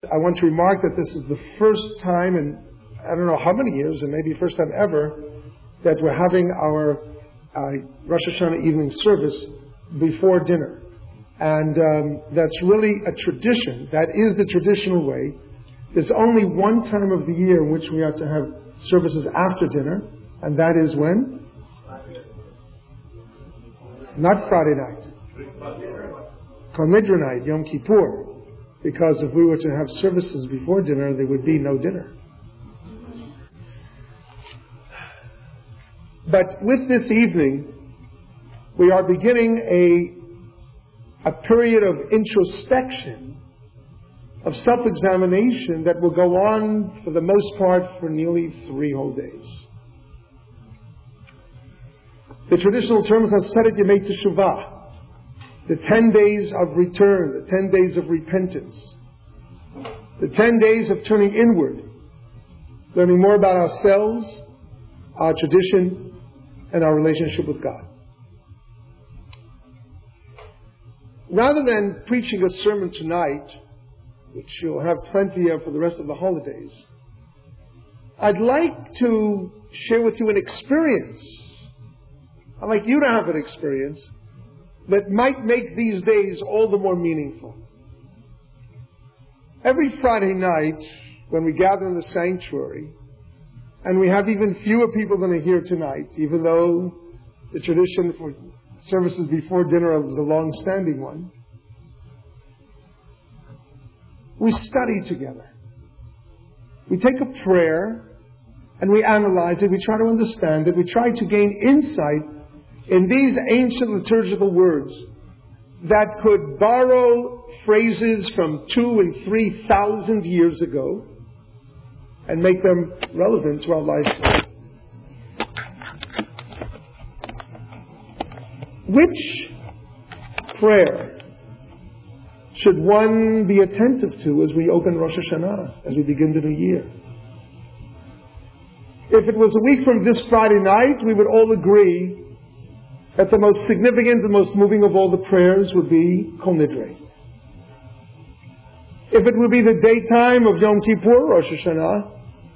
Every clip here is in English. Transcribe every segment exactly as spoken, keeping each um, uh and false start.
I want to remark that this is the first time in I don't know how many years, and maybe first time ever, that we're having our uh, Rosh Hashanah evening service before dinner. And um, that's really a tradition. That is the traditional way. There's only one time of the year in which we are to have services after dinner, and that is when? Not Friday night. Kol Nidre night, Yom Kippur. Because if we were to have services before dinner, there would be no dinner. But with this evening, we are beginning a, a period of introspection, of self-examination that will go on for the most part for nearly three whole days. The traditional term is Aseret Yemei Teshuvah, the ten days of return, the ten days of repentance, the ten days of turning inward, learning more about ourselves, our tradition, and our relationship with God. Rather than preaching a sermon tonight, which you'll have plenty of for the rest of the holidays, I'd like to share with you an experience. I'd like you to have an experience that might make these days all the more meaningful. Every Friday night, when we gather in the sanctuary, and we have even fewer people than are here tonight, even though the tradition for services before dinner is a long-standing one, we study together. We take a prayer and we analyze it, we try to understand it, we try to gain insight in these ancient liturgical words that could borrow phrases from two and three thousand years ago and make them relevant to our life today. Which prayer should one be attentive to as we open Rosh Hashanah, as we begin the new year? If it was a week from this Friday night, we would all agree that the most significant and most moving of all the prayers would be Kol Nidre. If it would be the daytime of Yom Kippur, Rosh Hashanah,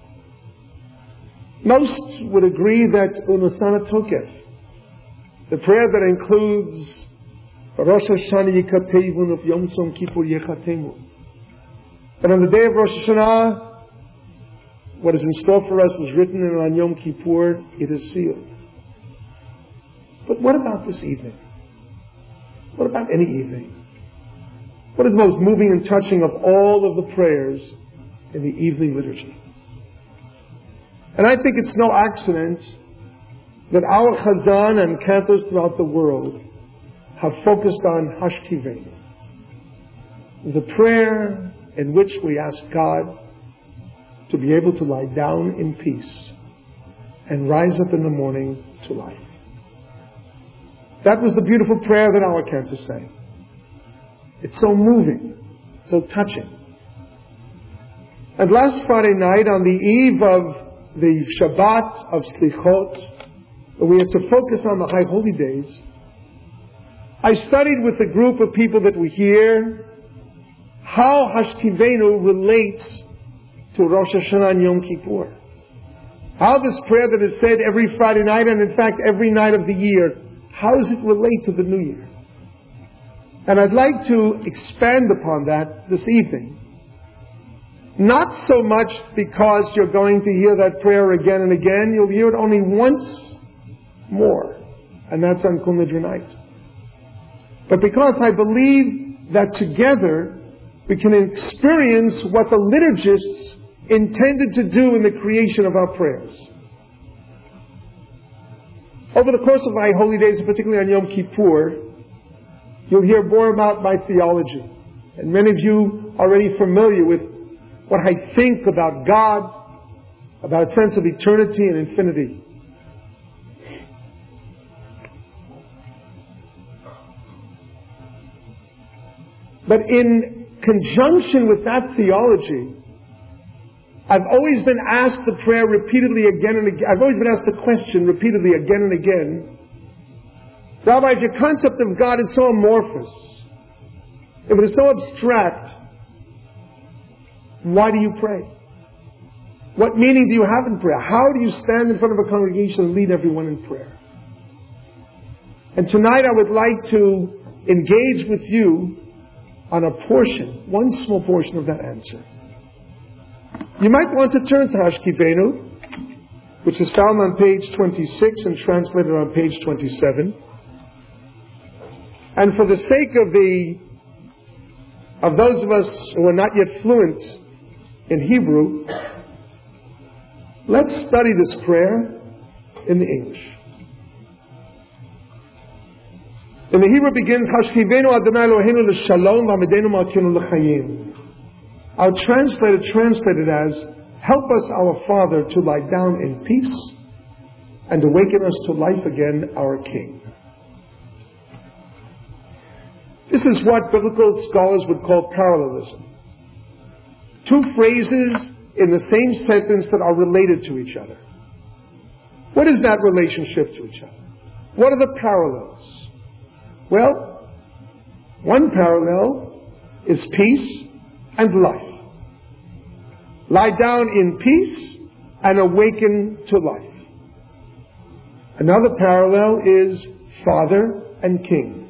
most would agree that Umasana Tokef, the prayer that includes Rosh Hashanah Yikatevun of Yom Tzom Kippur Yechatemu. But on the day of Rosh Hashanah, what is in store for us is written, and on Yom Kippur it is sealed. But what about this evening? What about any evening? What is the most moving and touching of all of the prayers in the evening liturgy? And I think it's no accident that our Chazan and cantors throughout the world have focused on Hashkivenu, the prayer in which we ask God to be able to lie down in peace and rise up in the morning to life. That was the beautiful prayer that our cantors sang. It's so moving, so touching. And last Friday night, on the eve of the Shabbat of Slichot, we had to focus on the High Holy Days, I studied with a group of people that were here how Hashkivenu relates to Rosh Hashanah and Yom Kippur. How this prayer that is said every Friday night, and in fact every night of the year, how does it relate to the New Year? And I'd like to expand upon that this evening. Not so much because you're going to hear that prayer again and again. You'll hear it only once more. And that's on Kol Nidre night. But because I believe that together we can experience what the liturgists intended to do in the creation of our prayers. Over the course of my holy days, particularly on Yom Kippur, you'll hear more about my theology. And many of you are already familiar with what I think about God, about a sense of eternity and infinity. But in conjunction with that theology, I've always been asked the prayer repeatedly again and again. I've always been asked the question repeatedly again and again. Rabbi, if your concept of God is so amorphous, if it is so abstract, Why do you pray? What meaning do you have in prayer? How do you stand in front of a congregation and lead everyone in prayer? And tonight I would like to engage with you on a portion, one small portion of that answer. You might want to turn to Hashkivenu, which is found on page twenty-six and translated on page twenty-seven. And for the sake of the of those of us who are not yet fluent in Hebrew, let's study this prayer in the English. In the Hebrew begins, Hashkivenu Adonai Eloheinu l'shalom v'amidenu malkeinu l'chayim. Our translator translated as, help us, our Father, to lie down in peace and awaken us to life again, our King. This is what biblical scholars would call parallelism. Two phrases in the same sentence that are related to each other. What is that relationship to each other? What are the parallels? Well, one parallel is peace and life. Lie down in peace and awaken to life. Another parallel is Father and King.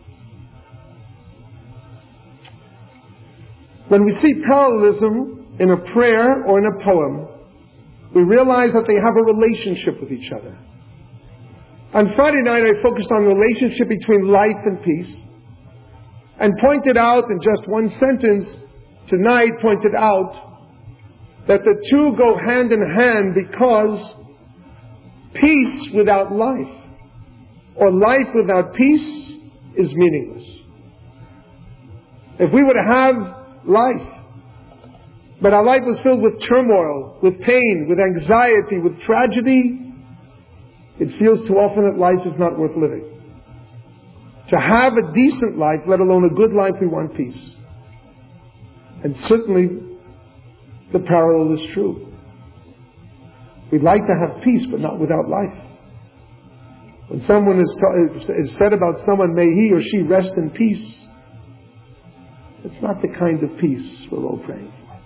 When we see parallelism in a prayer or in a poem, we realize that they have a relationship with each other. On Friday night, I focused on the relationship between life and peace, and pointed out in just one sentence, tonight pointed out, that the two go hand in hand because peace without life, or life without peace, is meaningless. If we were to have life, but our life was filled with turmoil, with pain, with anxiety, with tragedy, it feels too often that life is not worth living. To have a decent life, let alone a good life, we want peace. And certainly, the parallel is true. We'd like to have peace, but not without life. When someone is, ta- is said about someone, may he or she rest in peace, it's not the kind of peace we're all praying for.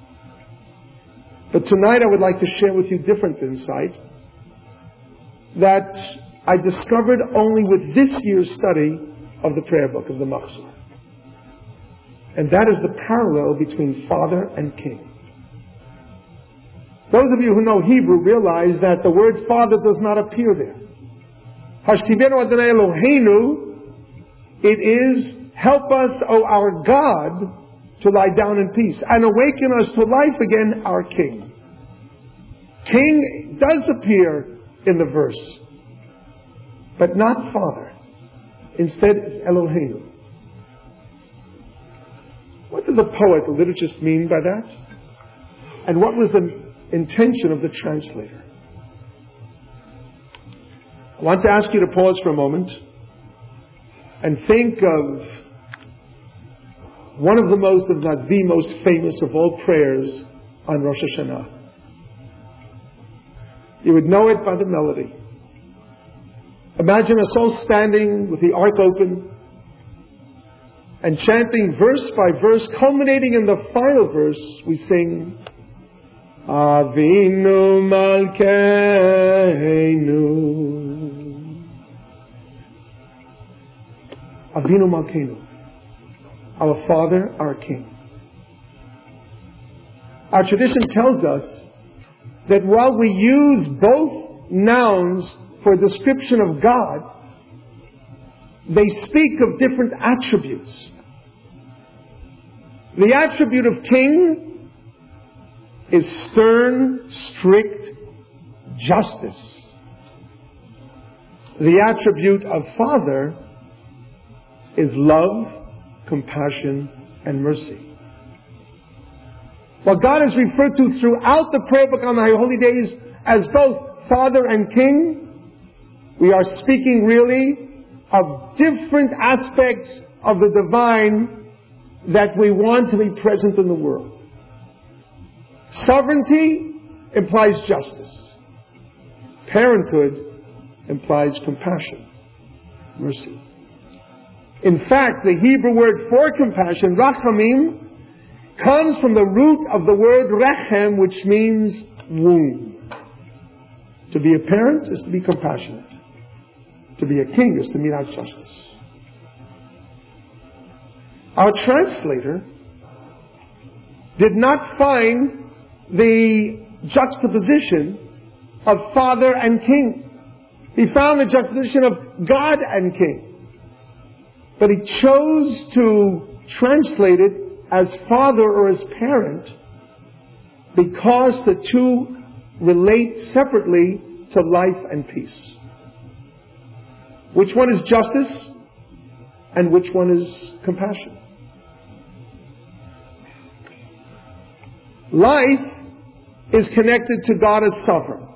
But tonight I would like to share with you different insight that I discovered only with this year's study of the prayer book of the Machzor. And that is the parallel between Father and King. Those of you who know Hebrew realize that the word Father does not appear there. Hashkivenu Adonai Eloheinu, it is, help us, O our God, to lie down in peace and awaken us to life again, our King. King does appear in the verse, but not Father. Instead, it's Eloheinu. What did the poet, the liturgist, mean by that? And what was the intention of the translator? I want to ask you to pause for a moment and think of one of the most, if not the most famous of all prayers on Rosh Hashanah. You would know it by the melody. Imagine us all standing with the ark open and chanting verse by verse, culminating in the final verse, we sing, Avinu Malkeinu. Avinu Malkeinu. Our Father, our King. Our tradition tells us that while we use both nouns for a description of God, they speak of different attributes. The attribute of King is stern, strict justice. The attribute of Father is love, compassion, and mercy. What God is referred to throughout the prayer book on the holy days as both Father and King, we are speaking really of different aspects of the divine that we want to be present in the world. Sovereignty implies justice. Parenthood implies compassion, mercy. In fact, the Hebrew word for compassion, rachamim, comes from the root of the word rechem, which means womb. To be a parent is to be compassionate. To be a king is to mete out justice. Our translator did not find the juxtaposition of father and king. He found the juxtaposition of God and king. But he chose to translate it as father or as parent because the two relate separately to life and peace. Which one is justice and which one is compassion? Life is connected to God as sovereign.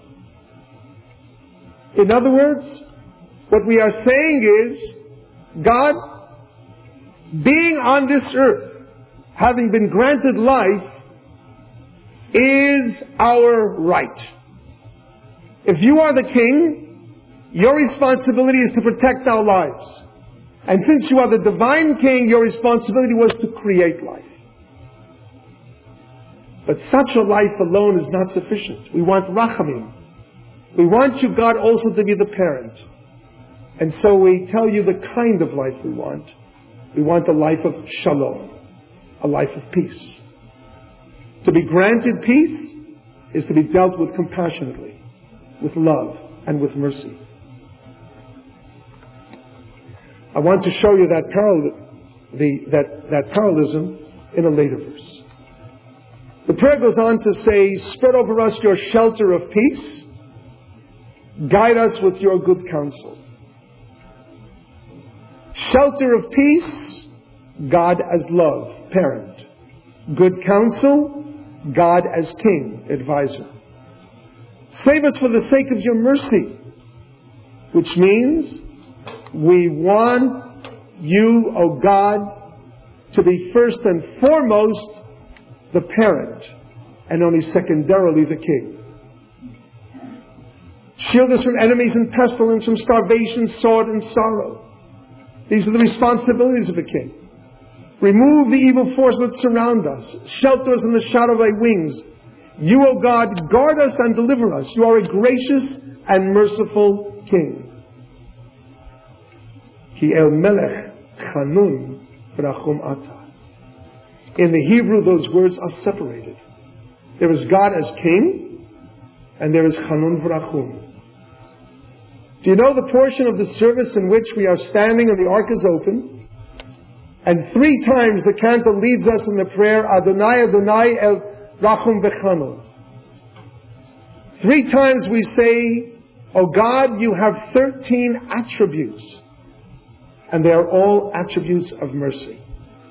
In other words, what we are saying is, God, being on this earth, having been granted life, is our right. If you are the king, your responsibility is to protect our lives. And since you are the divine king, your responsibility was to create life. But such a life alone is not sufficient. We want rachamim. We want you, God, also to be the parent. And so we tell you the kind of life we want. We want a life of shalom, a life of peace. To be granted peace is to be dealt with compassionately, with love, and with mercy. I want to show you that, paral- the, that, that parallelism in a later verse. The prayer goes on to say, spread over us your shelter of peace. Guide us with your good counsel. Shelter of peace, God as love, parent. Good counsel, God as king, advisor. Save us for the sake of your mercy, which means we want you, O God, to be first and foremost the parent, and only secondarily the king. Shield us from enemies and pestilence, from starvation, sword, and sorrow. These are the responsibilities of a king. Remove the evil forces that surround us. Shelter us in the shadow of thy wings. You, O God, guard us and deliver us. You are a gracious and merciful king. Ki el melech chanun v'rachum ata. In the Hebrew, those words are separated. There is God as king, and there is chanun v'rachum. Do you know the portion of the service in which we are standing and the ark is open? And three times the cantor leads us in the prayer, Adonai, Adonai, El Rachum V'Chanun. Three times we say, O God, you have thirteen attributes. And they are all attributes of mercy.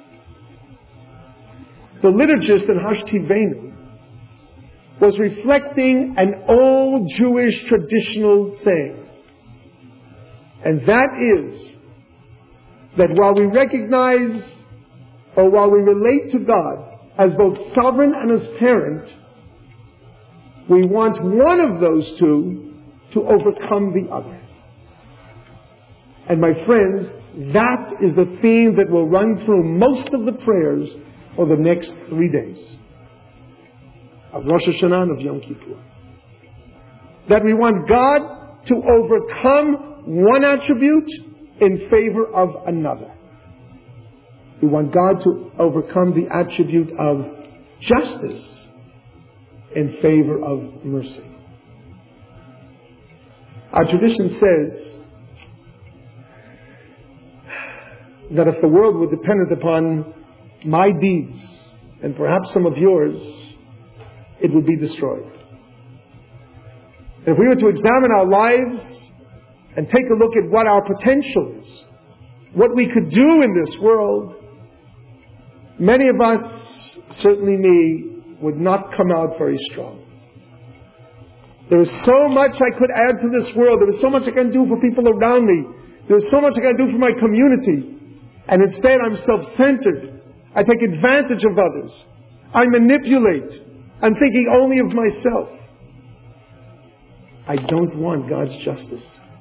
The liturgist in Hashtivenu was reflecting an old Jewish traditional saying. And that is that while we recognize or while we relate to God as both sovereign and as parent, we want one of those two to overcome the other. And my friends, that is the theme that will run through most of the prayers for the next three days of Rosh Hashanah and of Yom Kippur. That we want God to overcome one attribute in favor of another. We want God to overcome the attribute of justice in favor of mercy. Our tradition says that if the world were dependent upon my deeds, and perhaps some of yours, it would be destroyed. If we were to examine our lives and take a look at what our potential is, what we could do in this world, many of us, certainly me, would not come out very strong. There is so much I could add to this world. There is so much I can do for people around me. There is so much I can do for my community. And instead I'm self-centered. I take advantage of others. I manipulate. I'm thinking only of myself. I don't want God's justice.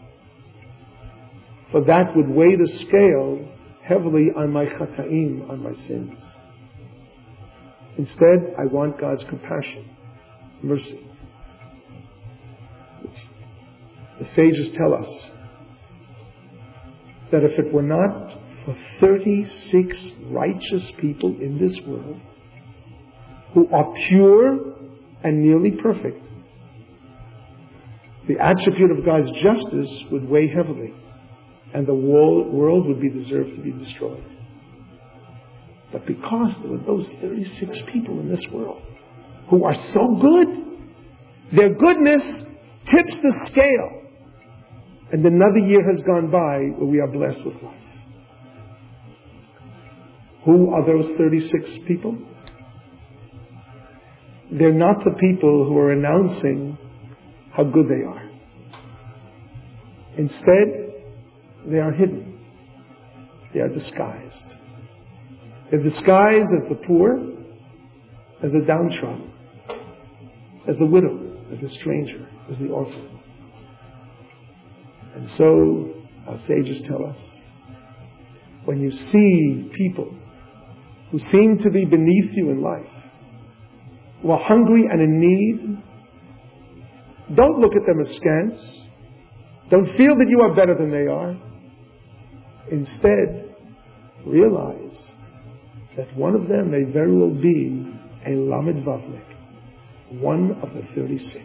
For that would weigh the scale heavily on my chata'im, on my sins. Instead, I want God's compassion, mercy. The sages tell us that if it were not for thirty-six righteous people in this world who are pure and nearly perfect, the attribute of God's justice would weigh heavily, and the world would be deserved to be destroyed. But because there are those thirty-six people in this world who are so good, their goodness tips the scale. And another year has gone by where we are blessed with life. Who are those thirty-six people? They're not the people who are announcing how good they are. Instead, they are hidden. They are disguised. They're disguised as the poor, as the downtrodden, as the widow, as the stranger, as the orphan. And so, our sages tell us, when you see people who seem to be beneath you in life, who are hungry and in need, don't look at them askance. Don't feel that you are better than they are. Instead, realize that one of them may very well be a Lamed Vavnik, one of the thirty-six.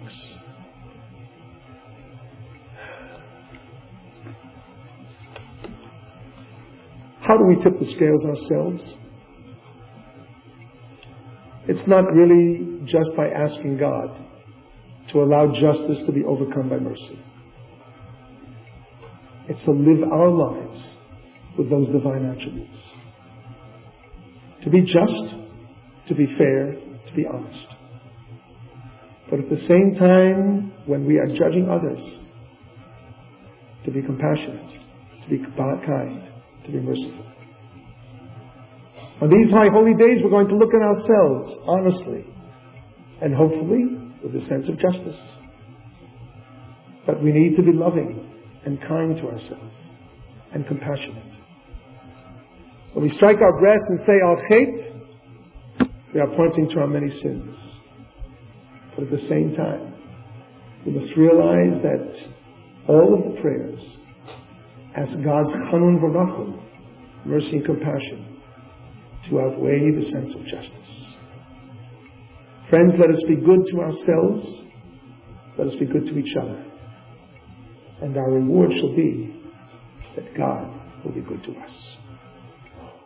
How do we tip the scales ourselves? It's not really just by asking God to allow justice to be overcome by mercy. It's to live our lives with those divine attributes. To be just, to be fair, to be honest. But at the same time, when we are judging others, to be compassionate, to be kind, to be merciful. On these high holy days, we're going to look at ourselves honestly and hopefully with a sense of justice. But we need to be loving and kind to ourselves and compassionate. When we strike our breast and say al chet, we are pointing to our many sins. But at the same time, we must realize that all of the prayers ask God's chanun v'rachum, mercy and compassion, to outweigh the sense of justice. Friends, let us be good to ourselves. Let us be good to each other. And our reward shall be that God will be good to us.